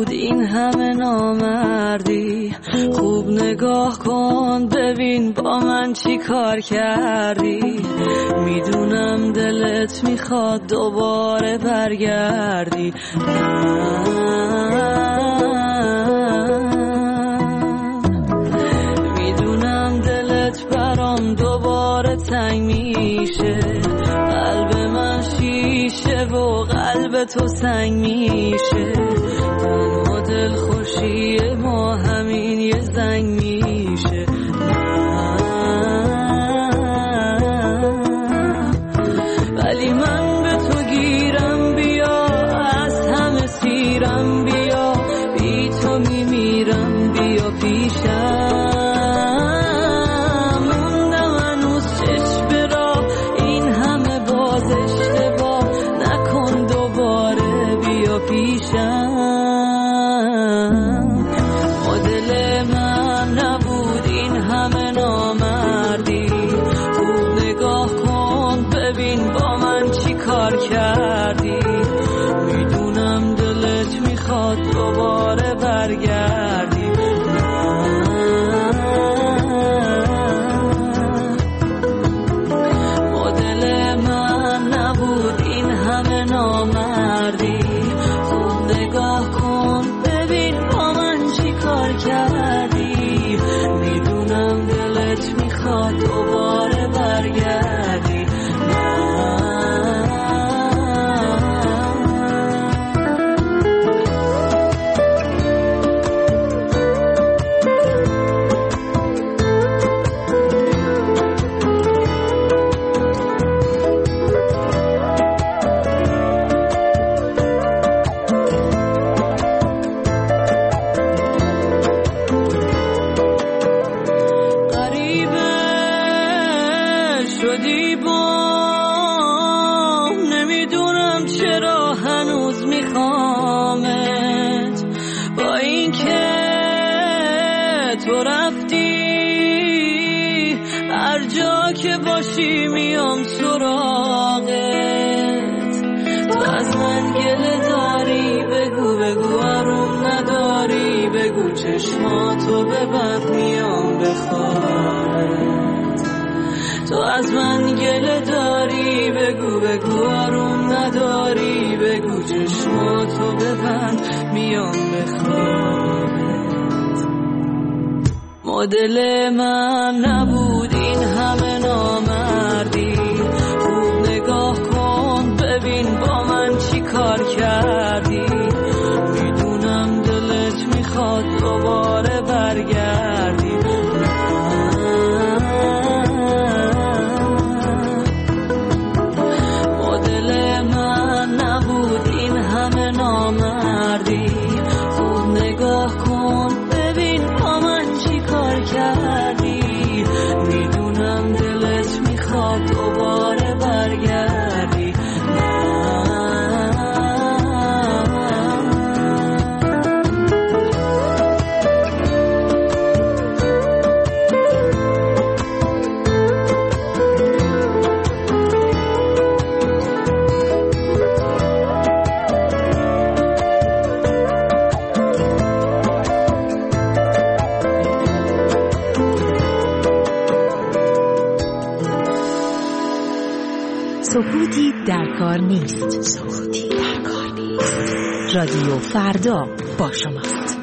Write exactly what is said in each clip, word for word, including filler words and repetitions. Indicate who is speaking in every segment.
Speaker 1: نبود این همه نامردی. خوب نگاه کن ببین با من چی کار کردی. میدونم دلت میخواد دوباره برگردی. میدونم دلت برام دوباره تنگ میشه. قلب من شیشه و قلب تو سنگ میشه. تنها دل خوشی ما همین یه زنگ میشه. ولی من به تو گیرم بیا، از همه سیرم بیا، بی تو میمیرم بیا پیشم. موندم هنوز چشم را این همه باز اشتباه نکن دوباره بیا پیشم. مدل من نبود این همه نامردی. خوب نگاه کن ببین با من چی کار کردی. میدونم دلت میخواد دوباره برگردی. مدل من نبود این همه نامردی. خوب نگاه کن ببین با من چی کار کردی. میدونم دلت میخواد دوباره برگردی. میام سراغت. تو از من گله داری بگو بگو آروم نداری بگو چشماتو ببند میام بخوابت. تو از من گله داری بگو بگو آروم نداری بگو چشماتو ببند میام بخوابت. مدل من نبود این همه نامردی. خوب نگاه کن ببین با من چی کار کردی. میدونم دلت میخواد دوباره برگردی. مدل من نبود این همه نامردی. خوب نگاه کن ببین با من چی کار کردی. میدونم دلت میخواد دوباره برگردی.
Speaker 2: سکوتی در کار نیست. سکوتی در کار نیست. رادیو فردا با شماست.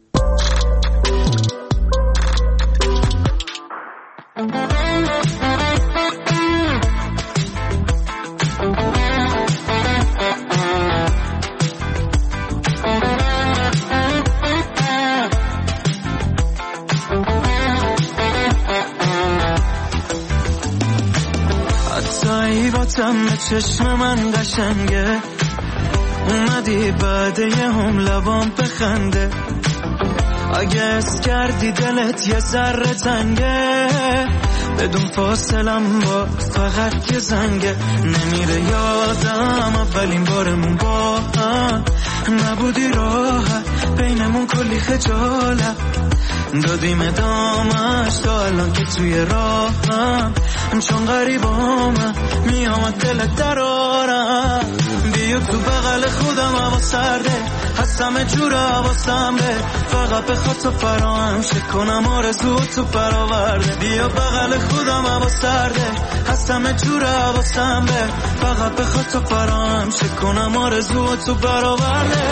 Speaker 3: تم چشم من قشنگه. اومدی بعد یه هم لبام بخنده. اگه اس کردی دلت یه ذره تنگه. بدون فاصلم با فقط یه زنگه. نمیره یادم اولین بارمون با هم نبودی راحت. بینمون کلی خجالت دادیم ادامش تا الان که توی راهم. چون غریبامم میام دلت درارم. بیا تو بغل خودم هوا سرده هستم جور حواسم به فقط به خاطر فراهم شکنم آرزو تو برآورده بیا بغل خودم هوا سرده هستم جور حواسم به فقط به خاطر فراهم شکنم آرزو تو برآورده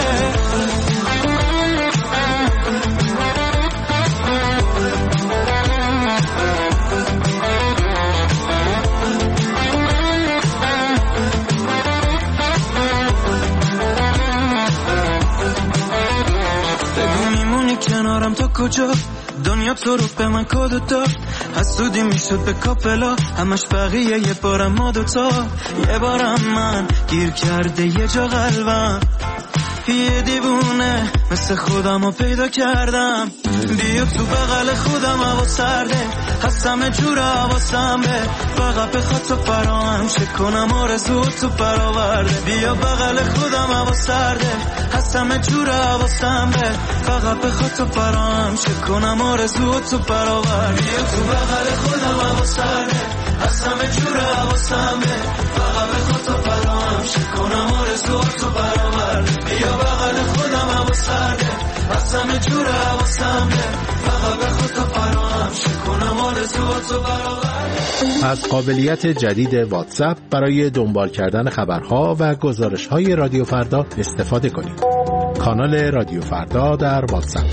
Speaker 3: کنارم تا کجا دنیا تو رو به من کادو داد حسودی میشد به کاپلا همش بقیه یه بارم ما دوتا یه بارم من گیر کرده یه جا قلبم یه دیوونه مثل خودم رو پیدا کردم بیا تو بغل خودم هوا سرده هستم جور حواسم به فقط به خاطر فراهم شکنم آرزو تو برآورده بیا بغل خودم هوا سرده هستم جور حواسم به فقط به خاطر فراهم شکنم آرزو تو برآورده بیا تو بغل خودم هوا سرده هستم جور حواسم به فقط به خاطر فراهم شکنم آرزو تو برآورده بیا بغل خودم هوا سرده هستم جور حواسم به فقط به خاطر فراهم شکنم آرزو تو برآورده.
Speaker 4: از قابلیت جدید واتساپ برای دنبال کردن خبرها و گزارش‌های رادیو فردا استفاده کنید. کانال رادیو فردا در واتساپ.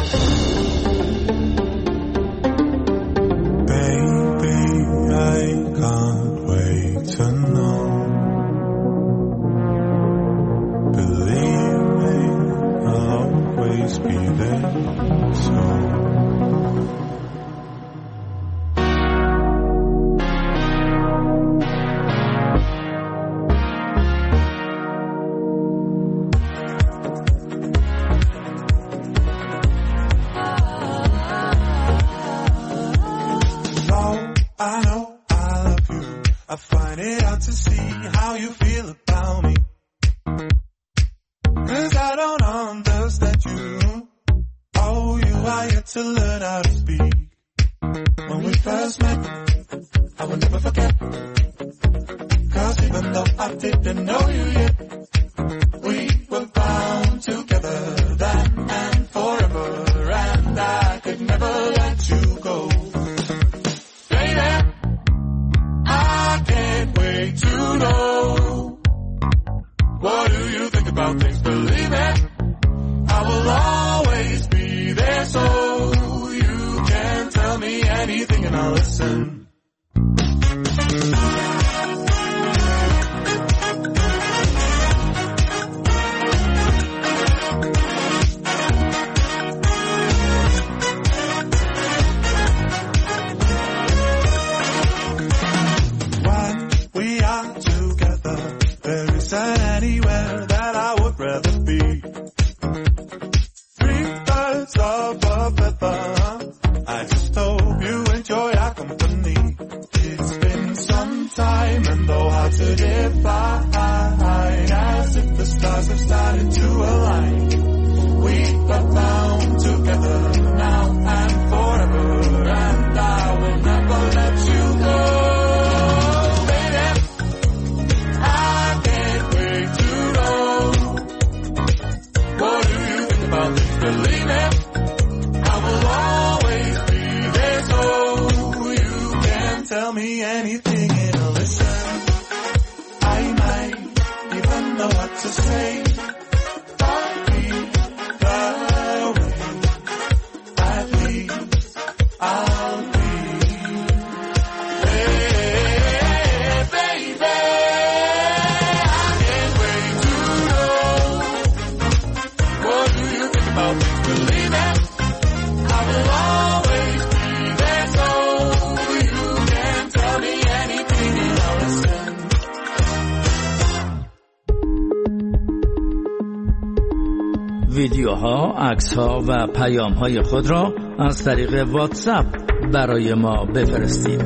Speaker 5: ویدیوها، عکس‌ها و پیام‌های خود را از طریق واتساپ برای ما بفرستید.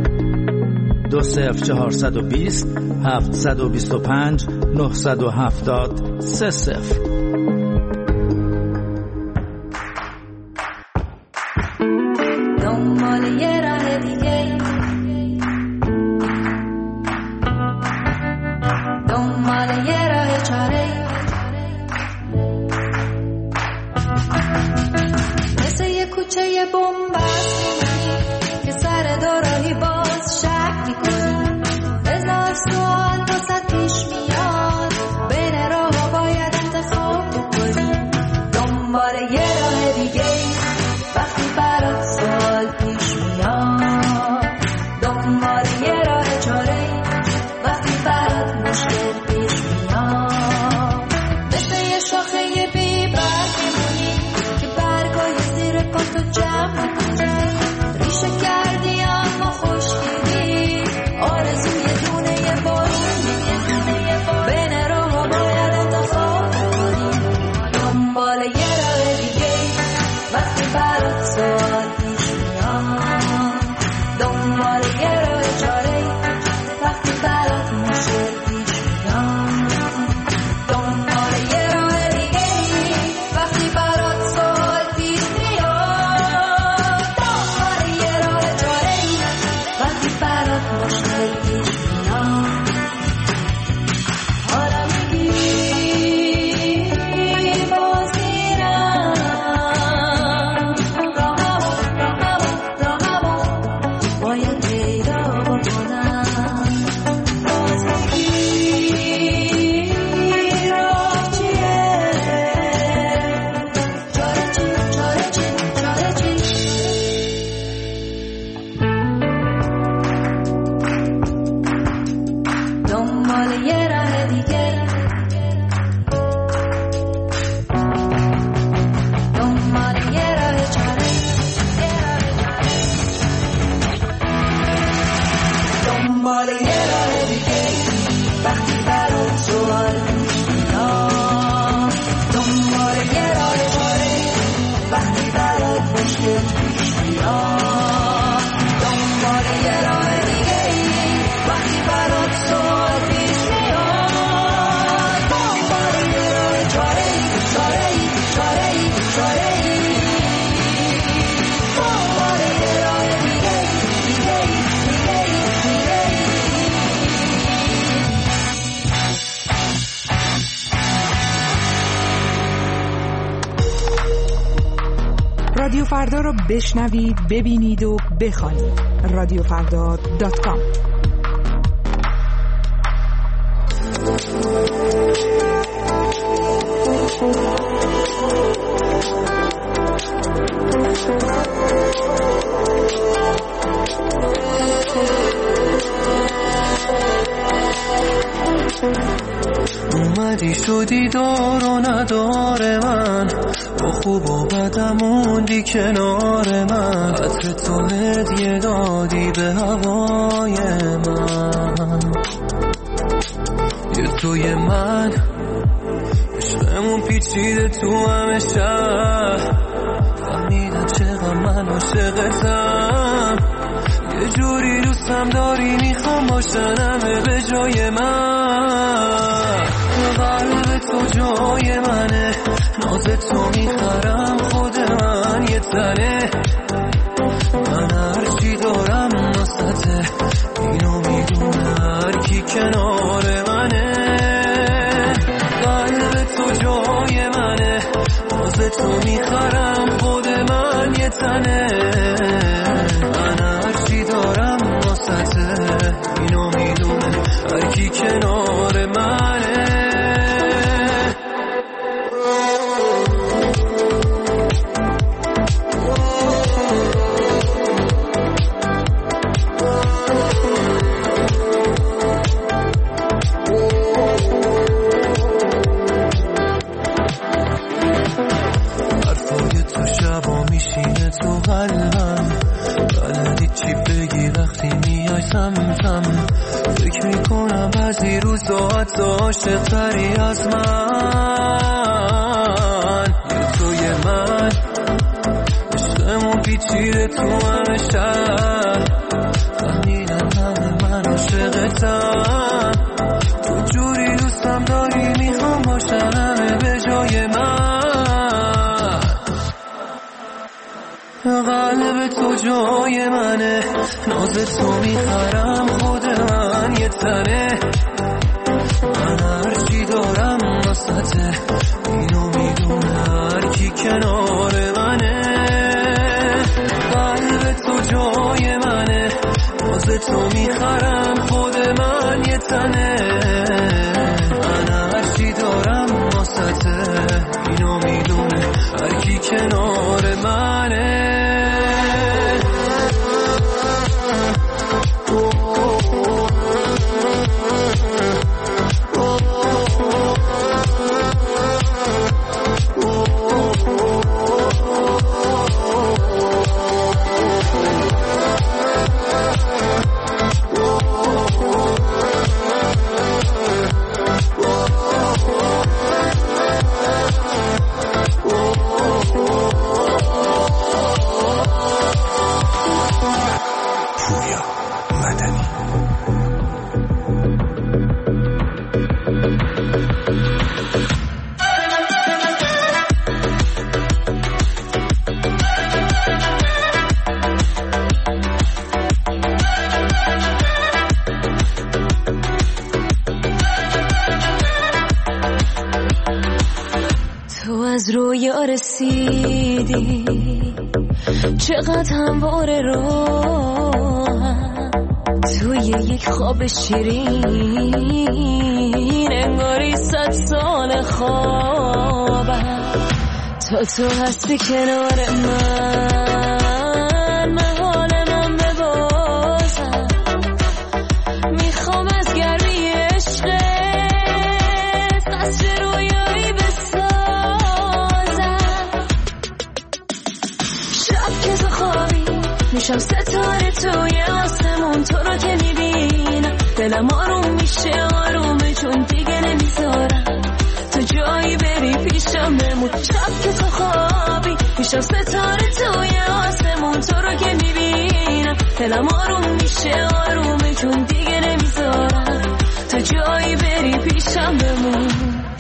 Speaker 5: دو صفر چهارصد و بیست هفتصد و بیست و پنج نهصد و هفتاد سه صفر.
Speaker 6: دنبال یه راه دیگه، دنبال یه راه چاره دنبال یه راه دیگه دنبال یه راه چاره دنبال یه راه دیگه وقتی برات سوال پیش میاد دنبال یه راه چاره وقتی برات مشکل پیش میاد دنبال یه راه دیگه وقتی برات سوال پیش میاد دنبال یه راه چاره چاره چاره چاره دنبال یه راه دیگه دیگه دیگه دیگه
Speaker 7: رادیو فردا رو بشنوید، ببینید و بخوانید. رادیو فردا دات کام.
Speaker 3: اومدی شدی دار و نداره من با خوب و بدم موندی کنار من عطر تو هدیه دادی به هوای من یه توی من عشقمون پیچیده تو همه شهر فهمیدن چقدر من عاشقتم یه جوری دوستم داری میخوام باشن همه به جای من قلب تو جای منه ناز تو میخرم خود من یه تنه من هرچی دارم ناسته اینو میدونه هر کی کنار منه قلب تو جای منه ناز تو میخرم خود من یه تنه من هرچی دارم ناسته اینو میدونه هر کی کنار منه تو قلبم بلدی چی بگی وقتی میای سمتم فکر میکنم بعضی روزا حتی عاشق‌تری از من یه توی من عشقمون پیچیده تو همه شهر فهمیدن همه من عاشقتم تو جوری دوستم داری میخوام باشن همه به جای من قلب تو جای منه ناز تو میخرم خود من یه تنه من هرچی دارم واسطه اینو میدونه هر کی کنار منه قلب تو جای منه ناز تو میخرم خود من یه تنه من هرچی دارم واسطه اینو میدونه هر کی کنار منه
Speaker 1: از رویا رسیدی چقدر همواره راهم توی یک خواب شیرین انگاری صد سال خوابم تا تو هستی کنار من من حال من ببازم میخوام از گرمی عشق میشم ستاره توی آسمون تو رو که میبینم دلم آروم میشه آرومه چون دیگه نمیذارم تو جایی بری پیشم بمون شب که تو خوابی میشم ستاره توی آسمون تو رو که میبینم دلم آروم میشه آرومه چون دیگه نمیذارم تو جایی بری پیشم بمون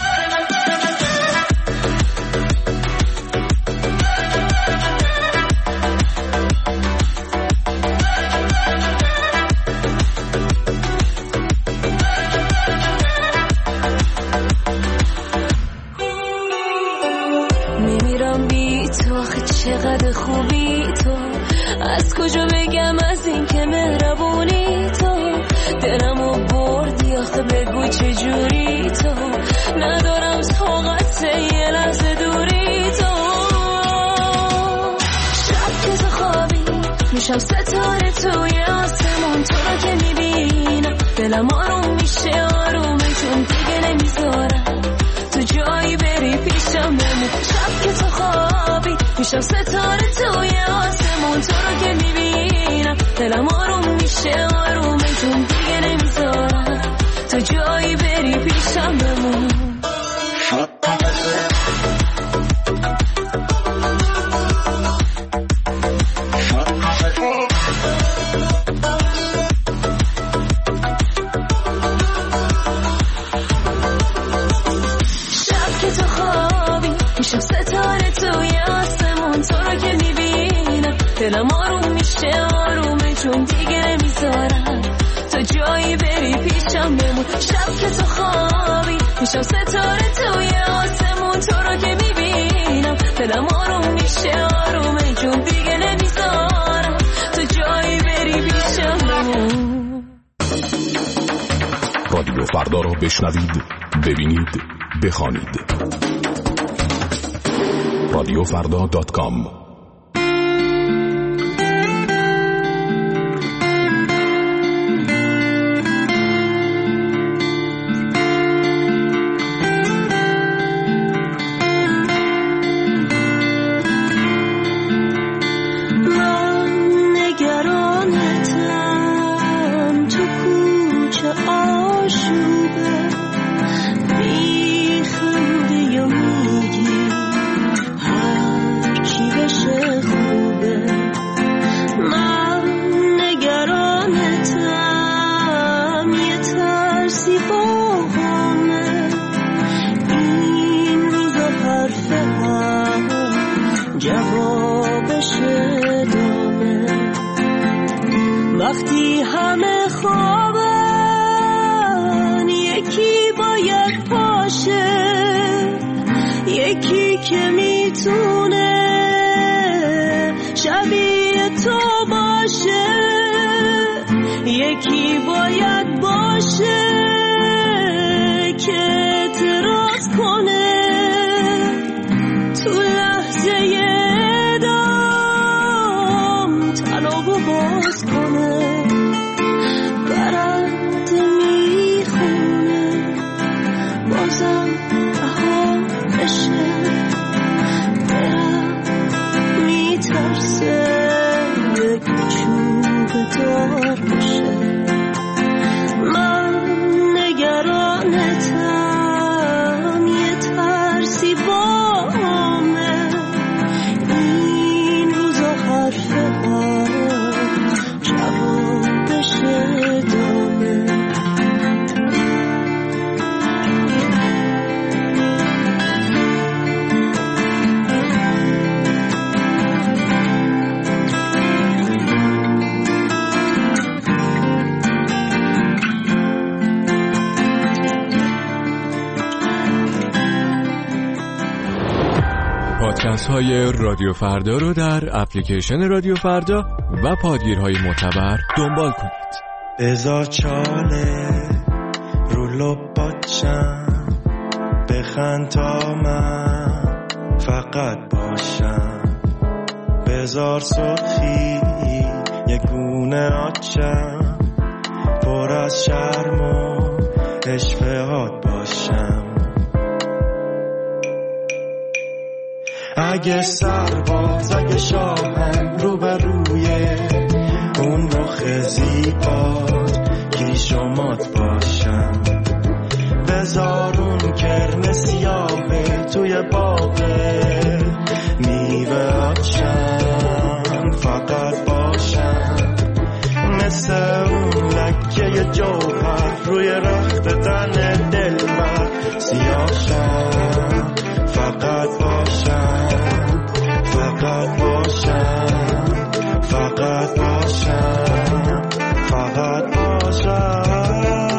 Speaker 1: چقدر خوبی تو از کجا بگم از این که مهربونی تو دلمو بردی آخه بگو چجوری تو ندارم طاقت یه لحظه دوری تو شب که تو خوابی میشم ستاره توی آسمون تو رو که میبینم دلم آروم میشه آرومه چون دیگه نمیذارم تو جایی بری پیشم بمون شب که تو خوابی میشم ستاره توی آسمون تو رو که میبینم دلم آروم میشه آرومه چون دیگه نمیذارم تو جایی بری پیشم بمون شب که تو خوابی میشم ستاره توی آسمون تو رو که میبینم دلم آروم میشه آرومه چون دیگه نمیذارم تو جایی بری پیشم بمون شب که تو خوابی میشم ستاره توی آسمون تو رو که میبینم دلم آروم میشه آرومه چون دیگه نمیذارم تو جایی بری پیشم بمون.
Speaker 8: رادیو فردا رو بشنوید، ببینید، بخوانید. رادیو فردا دات کام.
Speaker 1: وقتی همه خوابن یکی باید باشه، یکی که میتونه شبیه تو باشه، یکی باید باشه که اعتراض کنه تو لحظه دام طلب و باز کنه، برنده میخونه بازم رها بشه، برم میترسه چوب دار بشه. من نگرانتم یه ترسی بامه، این روزا حرف آره جوابش دامه.
Speaker 9: پادکست های رادیو فردا رو در اپلیکیشن رادیو فردا و پادگیرهای معتبر دنبال کنید.
Speaker 3: بذار چاله رو لباتشم بخند تا من فقط باشم، بذار سرخی یک گونه آتشم پر از شرم و اشفهات باشم. اگه سرباز اگه شاهم رو بر روی
Speaker 10: جوهر روی رخت تن دلبر سیاهشم فقط باشم فقط باشم فقط باشم فقط باشم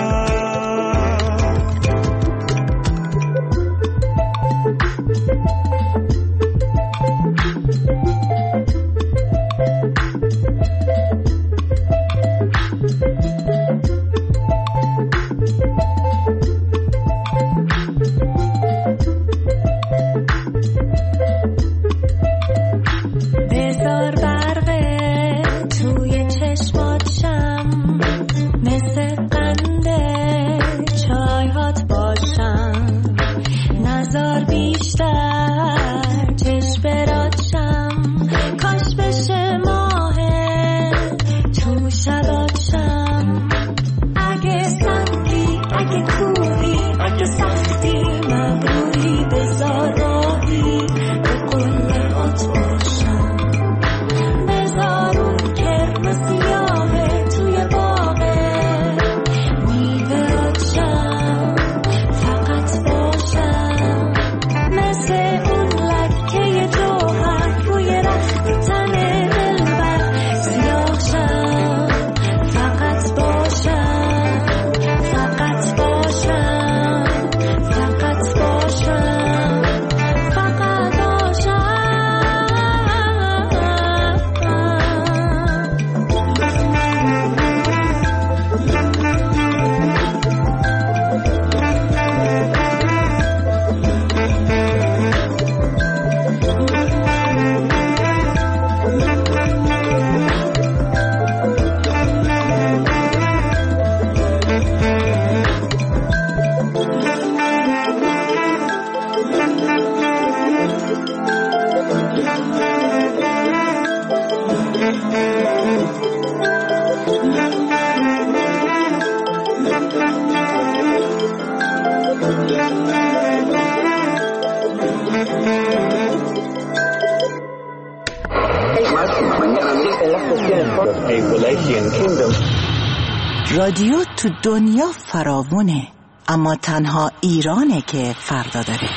Speaker 11: رادیو تو دنیا فراوونه، اما تنها ایرانه که فردا داره.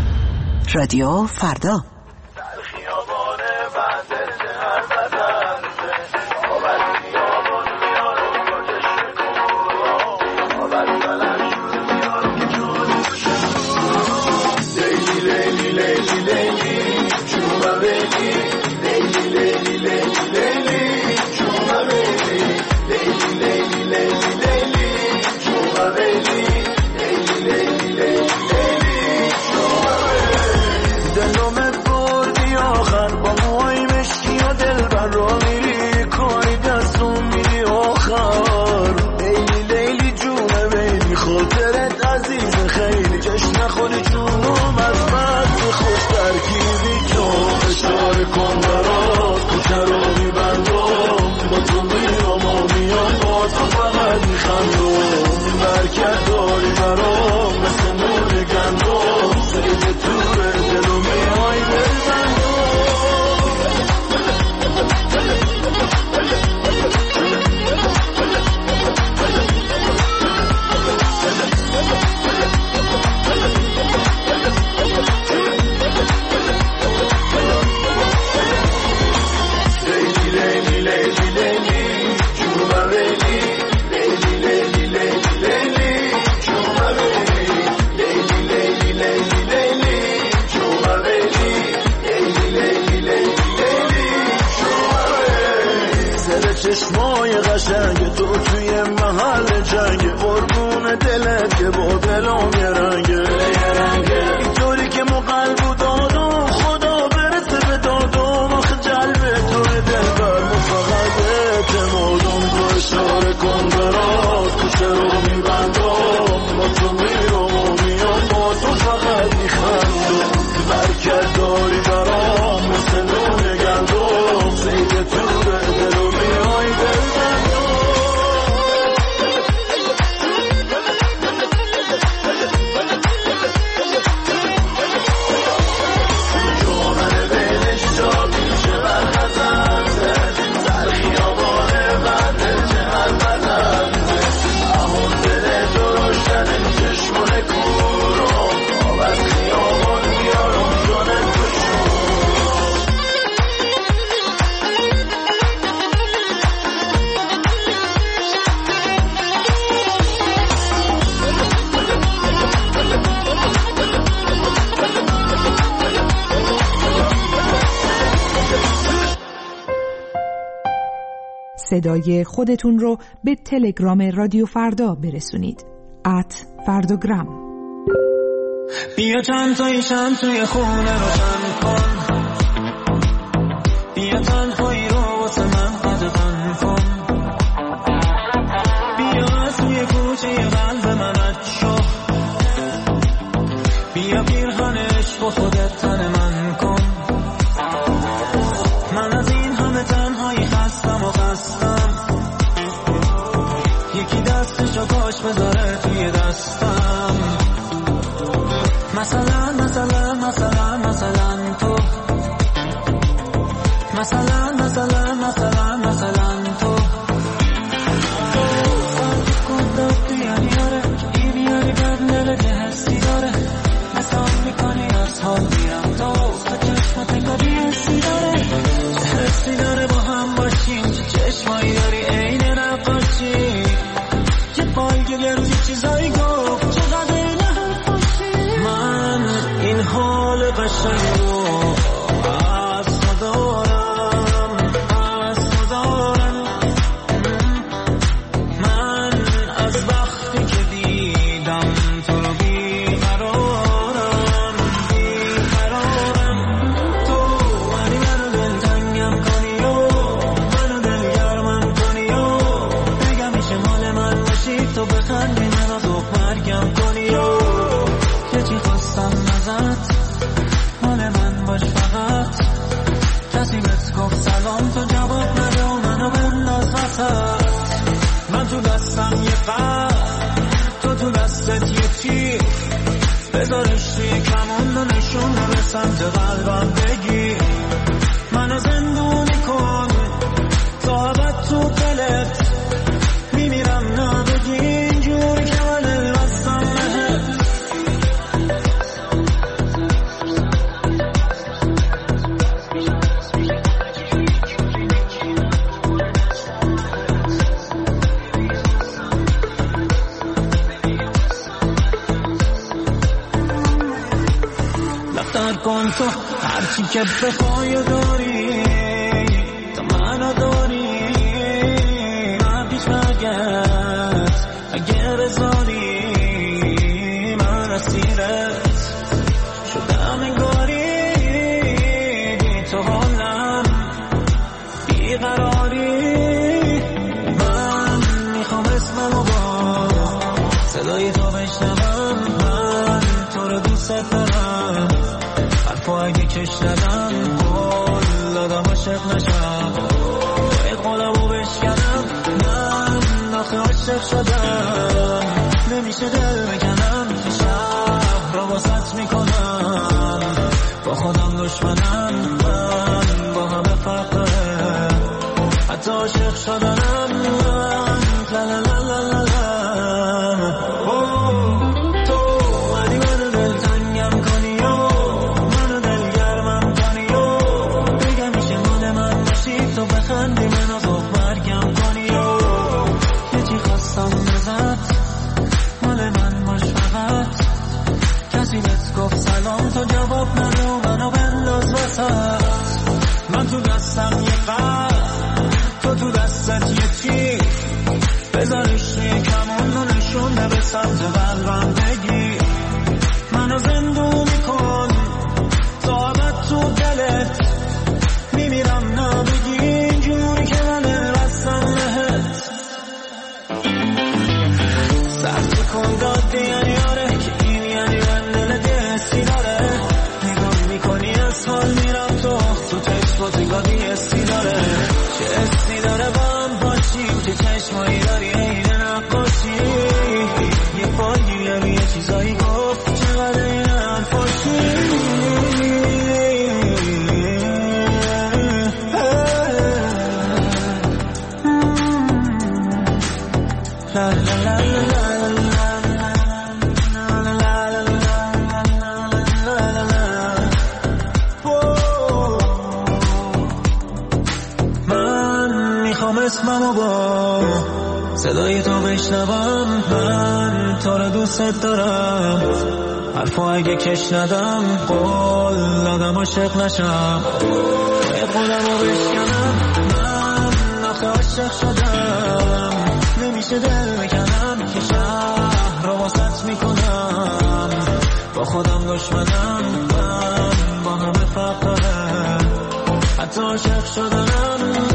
Speaker 11: رادیو فردا.
Speaker 10: چشمای قشنگ تو توی محل جنگ قربون دلت که با دلم یه رنگه اینطوری که ما قلب و دادم خدا برسه به دادم آخه جلب توی دلبر ما فقط اعتمادم تو اشاره کن برات کوچه رو میبندم با تو میرم و میام با تو فقط میخندم برکت داری برام مثل نون گندم زید تو به دلو میای دلبندم
Speaker 7: صدای خودتون رو به تلگرام رادیو فردا برسونید. ات فردوگرام.
Speaker 3: بیا چند تایی شم توی خونه روشن کن، بیا تنهایی رو واسه من قدغن کن، بیا از توی کوچه قلب من رد شو، بیا پیرهن عشق و خودت تن من کن. من از این همه تنهایی خستم و خستم، یکی دستشو کاش بذاره توی دستم. مثلا مثلا مثلا مثلا تو، مثلا مثلا مثلا مثلا تو تو فرق کن داد بیانی آره، این بیانی بد نلده هستی داره، نسان میکنی از حال میرم تو تا چشمت انگاری هستی داره، چه حسی داره با هم باشیم، چه چشمایی داری عین نقاشی، یه بالگل یه روزی چیزایی گفت چقدر نه باشی. من این حال قشنگ رو از تو دارم، از تو دارم. من از وقتی که دیدم تو رو بیقرارم، بیقرارم. تو منی منو دلتنگم کنی و منو دلگرمم کنی و بگم میشه مال من باشی، تو بخندی منو ذوق مرگم کنی و یه چی خواستم ازت، مال من باش فقط. کسی بهت گفت سلام تو جواب نده و منو بنداز وسط. من تو دستم یه قلب، تو تو دستت یه تیر، بذارش توی کمون و نشون رو به سمت قلبم بگیر. منو زندونی کن تا ابد تو دلت، میمیرم نبگی اینجوری که من دل بستم بهت. لفتر کن تو هرچی که بخوای و داری، تو منو داری، من پیش مرگت اگه بذاری، من اسیرت شدم انگاری، بی تو حالم بیقراری. من میخوام اسممو با صدای تو بشنوم، من تو رو دوست دارم، حرفو اگه کش ندم قول دادم عاشق نشم، باید قولمو بشکنم. من آخه عاشق شدم، نمیشه دل بکنم، شهر رو واسط میکنم، با خودم دشمنم. من با همه فرقه حتی عاشق شدنم. من لا لا لا لا لا تو منی منو دلتنگم کنی و منو دلگرمم کنی و بگم میشه مال من باشی، تو بخندی منو ذوق مرگم کنی و یه چی خواستم ازت، مال من باش فقط. کسی بهت گفت سلام تو جواب نده و منو بنداز وسط. من تو دستم یه قلب، تو تو دستت یه تیر، بذارش توی کمون و نشونه به سمت قلبم بگیر. منو زندونی کن تا ابد تو دلت، میمیرم نبگی اینجوری که من دل بستم بهت. سرد کن داد یعنی آره، که این یعنی من دل دستی داره، نگاه میکنی از حال میرم تو تو چشمات انگاری استی داره، چه استی داره با هم باشیم، چه چشمایی داری این نقاشی، یه بالگیر یه چیزایی گفت چقدر این حرفاشی. لا لا لا اسممو با صدای تو بشنوم، من تو رو دوست دارم، حرفو اگه کش ندم قول دادم عاشق نشم، باید قولمو بشکنم. من آخه عاشق شدم نمیشه دل بکنم که شهر رو واسط میکنم با خودم دشمنم من با همه فرق داره حتی عاشق شدم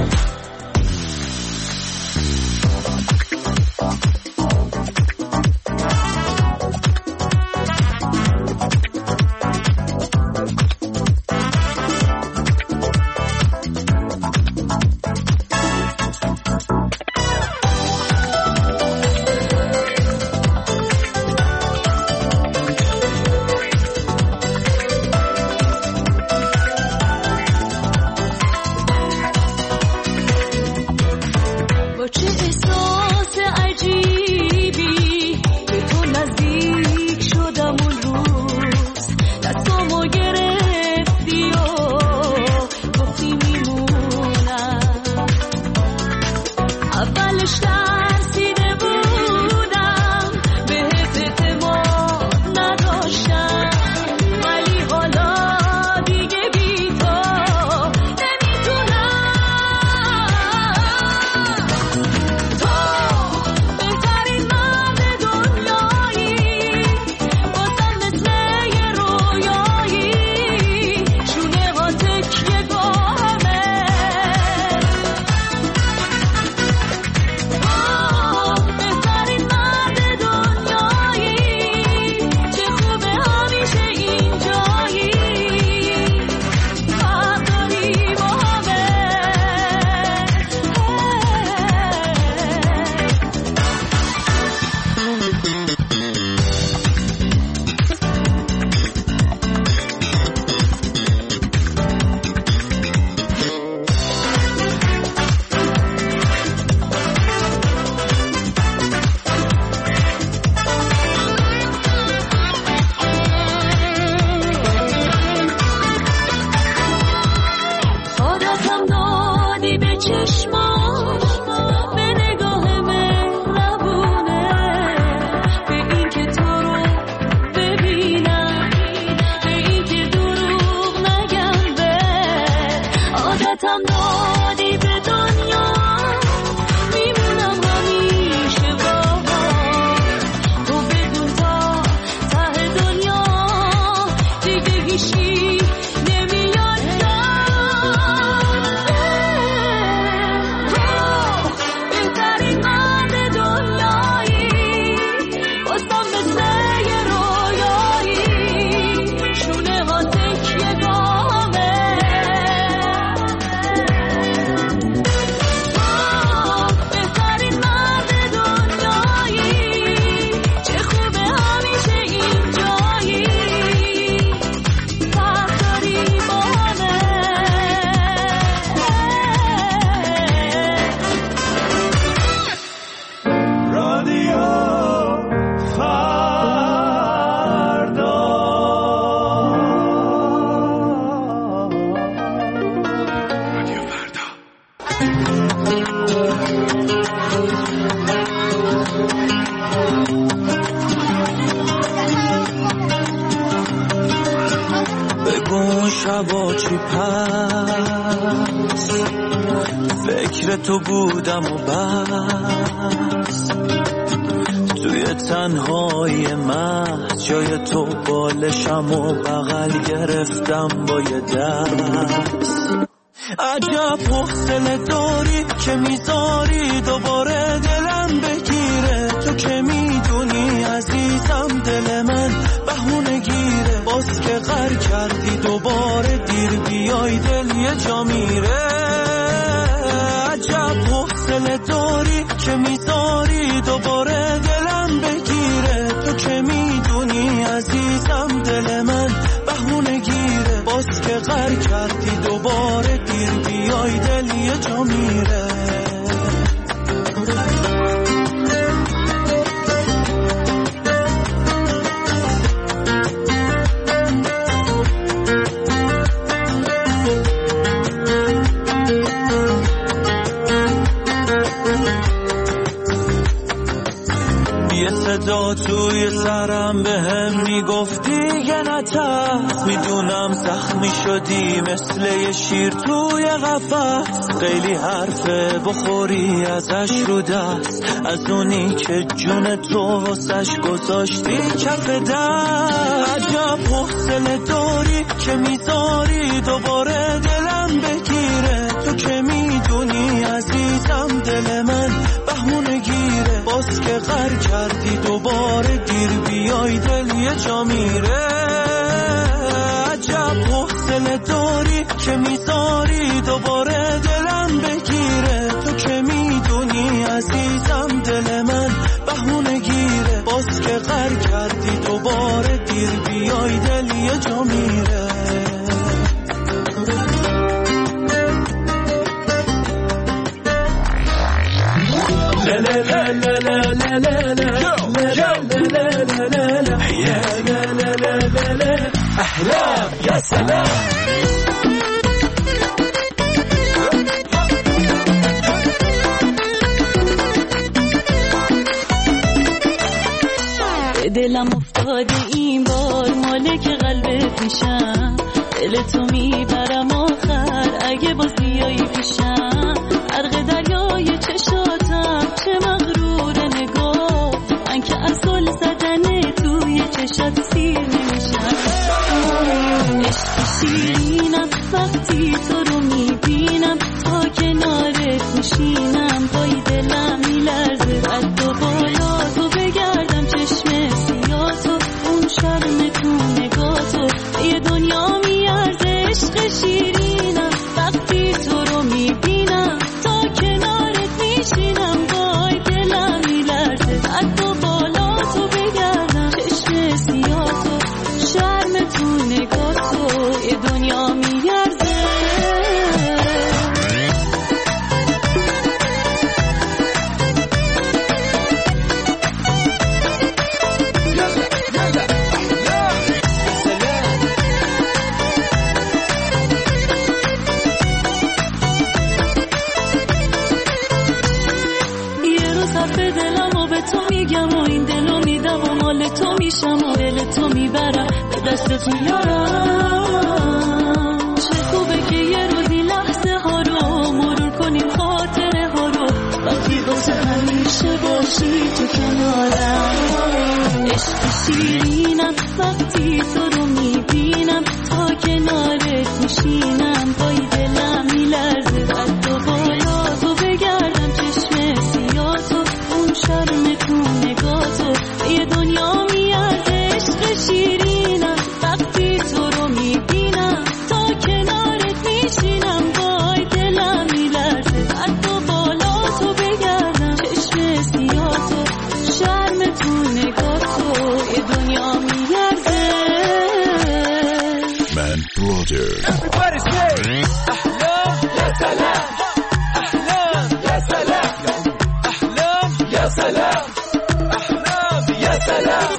Speaker 12: شبا چی پس فکر تو بودم و بس توی تنهای محض جای تو بالشم و بغل گرفتم با یه دست عجب حوصله داری که میذاری دوباره دلم بگیره تو که میدونی عزیزم دل من بهونه گیره باز که غر کردی دوباره دیر بیای دل یه جا میره عجب حوصله داری که میذاری دوباره دلم بگیره تو که میدونی عزیزم دل من بهونه گیره باز که غر کردی دوباره دیر بیای دل یه جا میره صدا توی پشت سرم به هم میگفتی یه نترس، میدونم زخمی شدی مثل یه شیر توی قفس. خیلی حرفه بخوری ازش رو دست، از اونی که جون تو واسش گذاشتی کف دست. عجب حوصله داری که میذاری دوباره دلم بگیره، تو که میدونی عزیزم دل من بهونه گیره. باز که غر کردی دوباره دیر بیای دل یه جا میره. عجب حوصله داری که میذاری دوباره دلم بگیره، تو که میدونی عزیزم دل من بهونه گیره. باز که غر کردی دوباره دیر بیای دل یه جا میره.
Speaker 6: احلام يا سلام
Speaker 1: دلم افتاده این بار مالک قلبت میشم، دل تو میبرم آخر اگه باز بیایی پیشم. غرق دریای چشاتم چه مغرور نگاه، من که از گل زدن توی چشات سیر نمیشم. عشق شیرینم وقتی تو رو میبینم، تا کنارت میشینم پای دلم میلرزه. قد و بالا تو بگردم چشم سیاتو، اون شرم تو نگاتو یه دنیا میارزه. عشق شیرینم وقتی تو رو میبینم، تا کنارت میشینم پای دلم میلرزه. قد و بالا تو بگردم چشم سیاتو، شرم تو نگاتو یه دنیا میارزه. تو میشم و دل تو میبرم به دست تو یارم. چه خوبه که یه روزی لحظه ها رو مرور کنیم، خاطره ها رو وقتی واسه همیشه باشی تو کنارم. عشق شیرینم وقتی تو رو میبینم، تا کنارت میشینم پای دلم میلرزه. قد و بالا تو بگردم چشم سیاتو، اون شرم تو نگاتو یه دنیا میارزه. عشق شیرینم وقتی تو رو میبینم، تا کنارت میشینم پای دلم میلرزه. قد و بالا تو بگردم چشم سیاتو، شرم تو نگاتو یه دنیا میارزه.
Speaker 8: من برادر
Speaker 6: Everybody say احلام يا سلام، احلام يا سلام، احلام يا سلام، احلام يا سلام.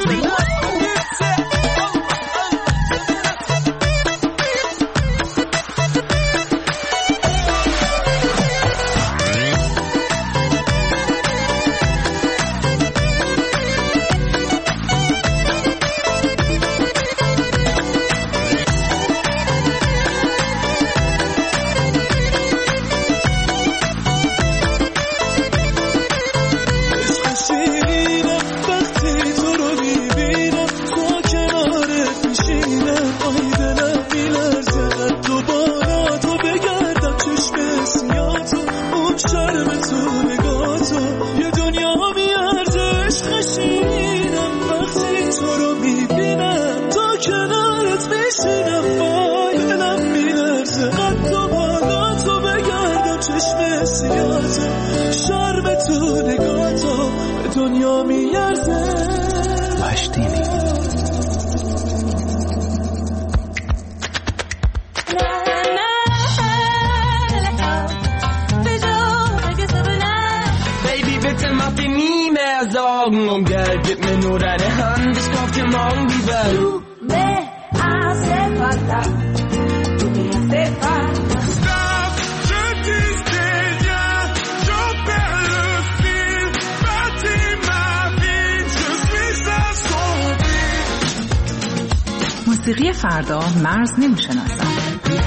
Speaker 6: دنیا میارزه.
Speaker 8: مشتینی
Speaker 6: Baby bitte mach dir nie mehr Sorgen um Geld, gib mir nur deine Hand, ich kauf dir morgen die Welt.
Speaker 13: Du me hace falta, du me hace falta.
Speaker 10: Stop, je disais rien, j'en perds le fil. Bâtis ma vie, je suis à son
Speaker 7: موسیقی فردا مرز نمی‌شناسد.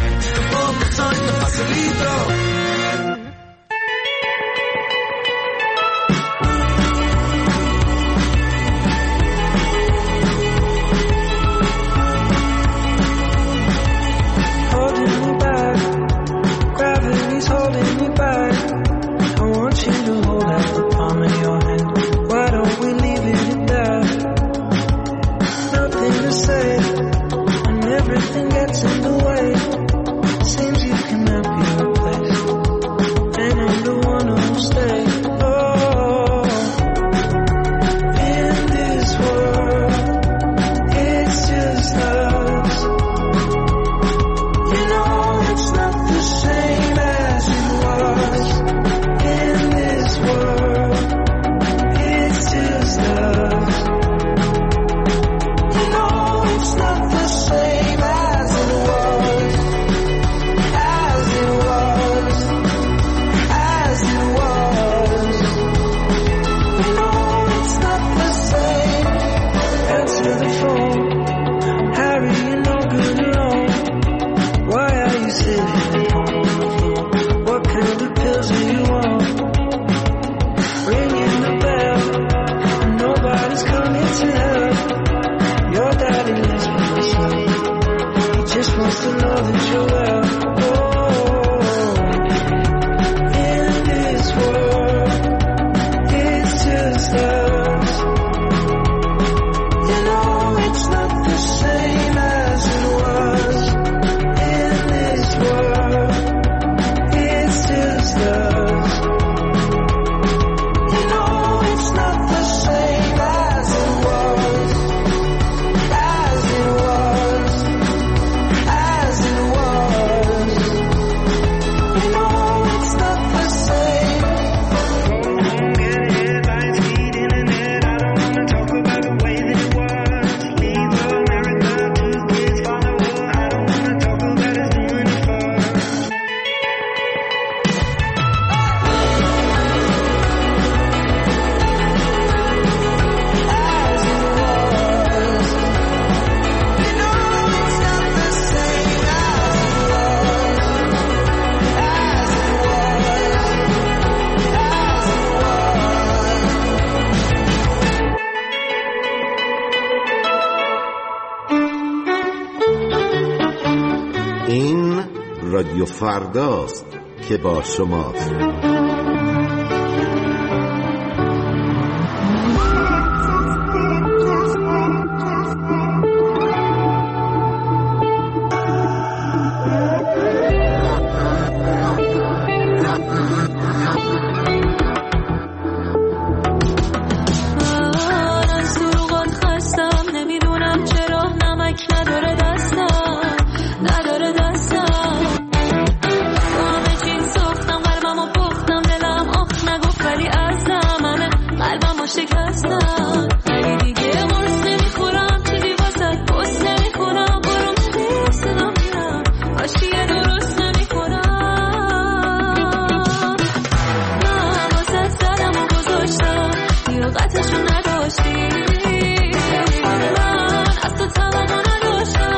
Speaker 14: رادیو فرداست که با شماست.
Speaker 1: قطعشو نداشتی من از تو توقع نداشتم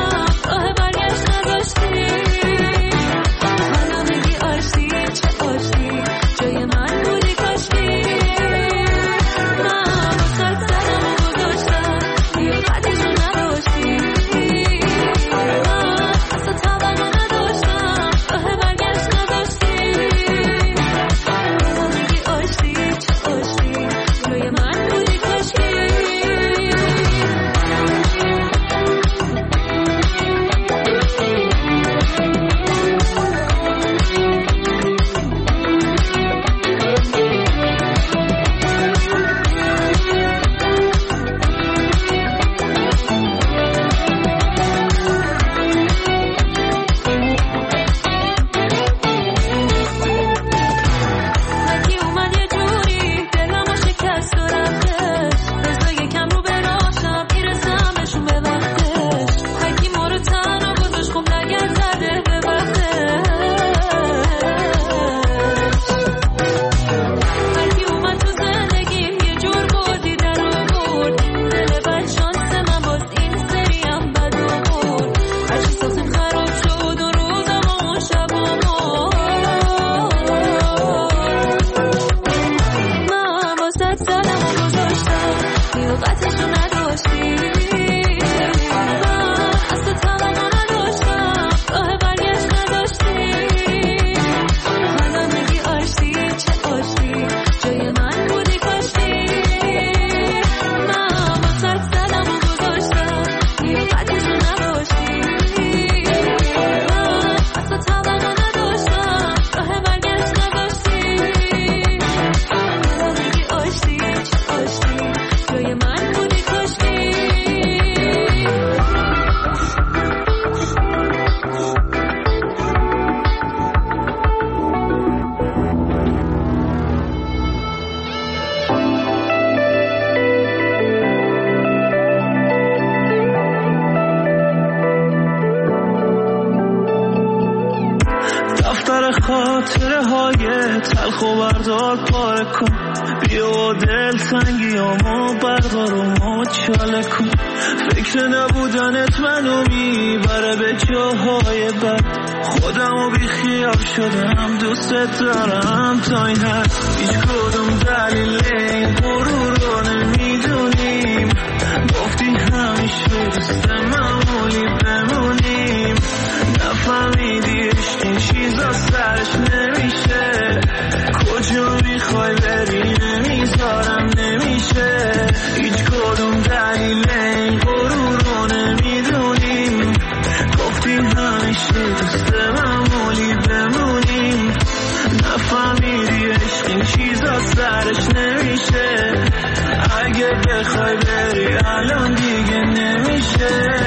Speaker 12: تلخ و بردار پاره کن، بیا دل تنگیامو بردار و مچاله کن. فکر نبودنت منو میبره به جاهای بد، خودمو بی خیال شدم دوست دارم تا این حد. هیچ کدوم دلیل این غرور رو نمیدونیم، گفتی همیشه دوست معمولی بمونیم. نفهمیدی عشق این چیزا سرش نمیشه، کجا میخوای بری نمیذارم نمیشه. هیچ کدوم دلیل این غرور رو نمیدونیم، گفتی همیشه دوست معمولی بمونیم. نفهمیدی عشق این چیزا سرش نمیشه، اگه بخوای بری الان دیگه نمیشه.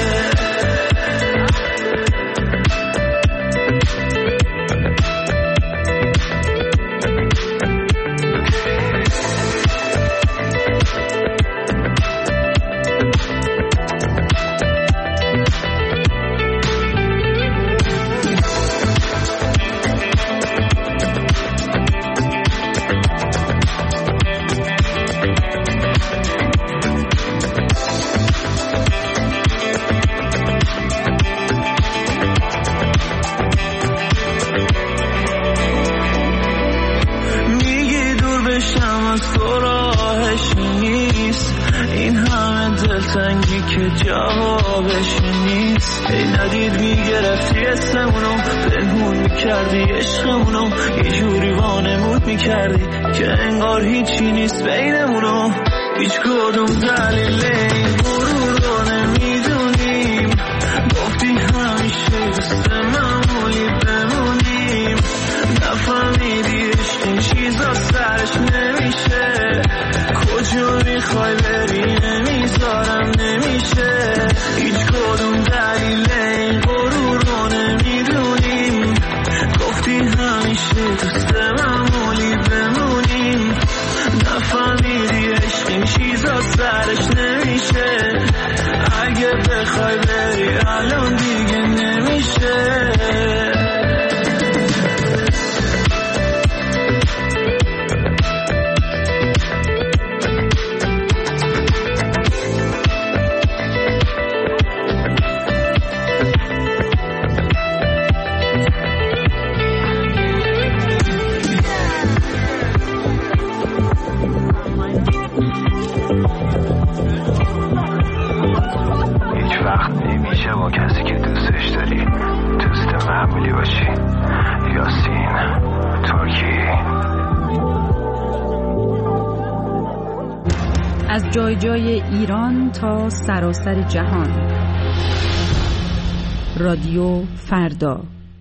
Speaker 12: که جوابش نیست. ای ندید میگرفتی اسمونو، پنهون میکردی عشقمونو، یه جوری وانمود میکردی که انگار هیچی نیست بینمونو. هیچ کدوم دلیل این غرور رو نمیدونیم، گفتی همیشه دوست معمولی بمونیم. نفهمیدی عشق این چیزا سرش نمیشه، کجا میخوای بری نمیذارم نمیشه. هیچ کدوم دلیل این غرور رو نمیدونیم، گفتی همیشه دوست معمولی بمونیم. نفهمیدی عشق این چیزا سرش نمیشه، اگه بخوای بری الان دیگه نمیشه.
Speaker 15: از جای جای ایران تا سراسر جهان، رادیو فردا.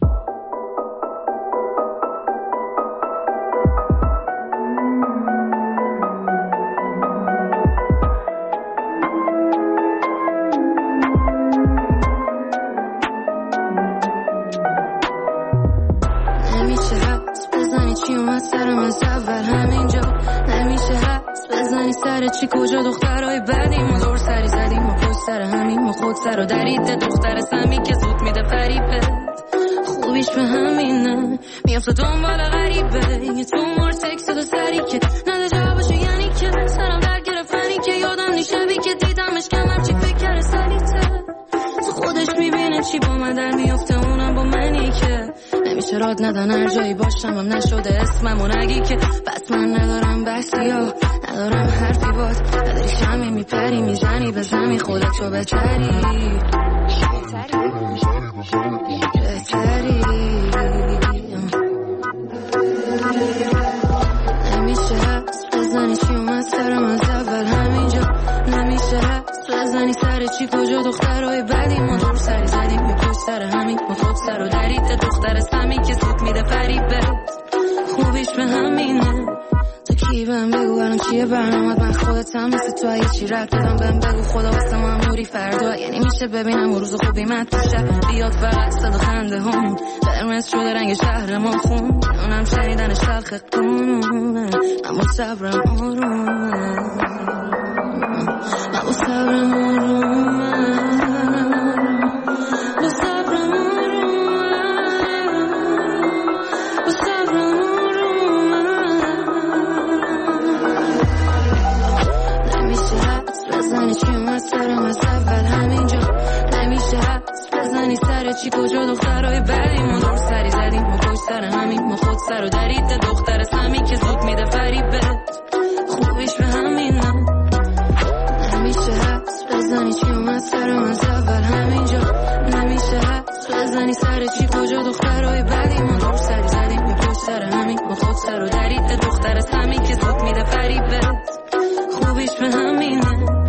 Speaker 1: نمیشه حدس بزنی چی اومد سرم از اول همینجا، نمیشه حدس بزنی سر چی کجا دخترهای بدیم و دور سری زدیم و پشت سر همین و خود سر و دریده دختر سمی که زود میده فریبت. خوبیش به همینه میافته دنبال غریبه، یه تومار تکست و سری که نده جوابشو، یعنی که سرم در گرفتنی که یادم نیشبی که دیدمش کمم چی فکر کرده سلیته. تو خودش میبینه چی با من در میافته، اونم با منی که نمیشه راد ندن هر جایی باشم هم نشده اسمم و نگی که بس من ندارم بحثی ها ندارم حرفی باز، نداری شمی میپری میزنی بزنی خودتو بتری بتری. نمیشه حدس بزنی چی اومد سرم از اول همینجا، نمیشه حدس بزنی سر چی کجا دخترهای بدی ما دور سری زدیم به پشت سر همین ما خود سر و درید دختر سمی که سود میده فریبت. خوبیش به همینه تو کی بهم بگو الان چیه برنامت، من خودتم مثل تو اگه چی رب دادم بهم بگو خدا واسه ما اموری فردا، یعنی میشه ببینم و روز خوبی من تو شب بیاد فقط صد و خنده هم قرمز شده رنگ شهر ما خون، اونم شنیدنش تلخ قانونه، اما صبرم آرومه، اما صبرم آرومه، با صبرم آرومه، با صبرم آرومه. از اول همینجا نمیشه حدس بزنی سر چی کجا دخترهای بدی ما دور سری زدیم ما پشت سر همین ما خود سر و درید دختر سمی که زود میده فریبت خوبیش به همین نه نمیشه حدس بزنی چی اومد سر من از اول همینجا نمیشه حدس بزنی سر چی کجا دخترهای بدی ما دور سری زدیم ما پشت سر همین ما خود سر و درید دختر سمی که زود میده فریبت خوبیش به همینه